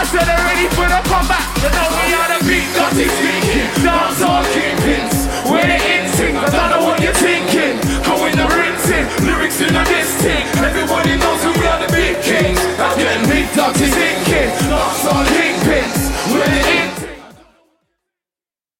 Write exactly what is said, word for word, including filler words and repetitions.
I said they're ready for the comeback. You know we are the big dirty.